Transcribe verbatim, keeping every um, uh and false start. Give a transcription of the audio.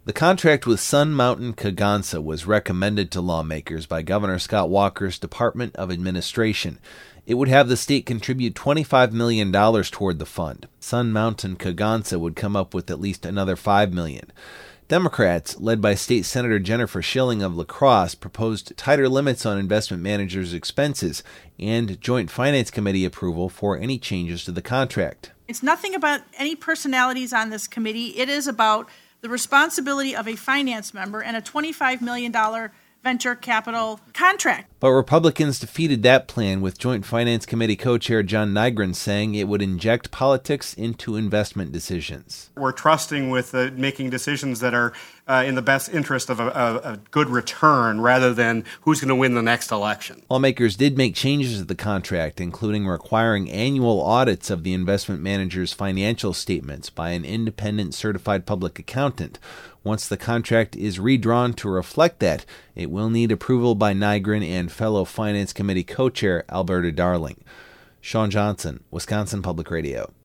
The contract with Sun Mountain Kegonsa was recommended to lawmakers by Governor Scott Walker's Department of Administration. It would have the state contribute twenty-five million dollars toward the fund. Sun Mountain Kegonsa would come up with at least another five million dollars. Democrats, led by State Senator Jennifer Schilling of La Crosse, proposed tighter limits on investment managers' expenses and Joint Finance Committee approval for any changes to the contract. It's nothing about any personalities on this committee. It is about the responsibility of a finance member and a twenty-five million dollars venture capital contract. But Republicans defeated that plan, with Joint Finance Committee co-chair John Nygren saying it would inject politics into investment decisions. We're trusting with uh, making decisions that are uh, in the best interest of a, a, a good return rather than who's going to win the next election. Lawmakers did make changes to the contract, including requiring annual audits of the investment manager's financial statements by an independent certified public accountant. Once the contract is redrawn to reflect that, it will need approval by Nygren and fellow Finance Committee co-chair Alberta Darling. Sean Johnson, Wisconsin Public Radio.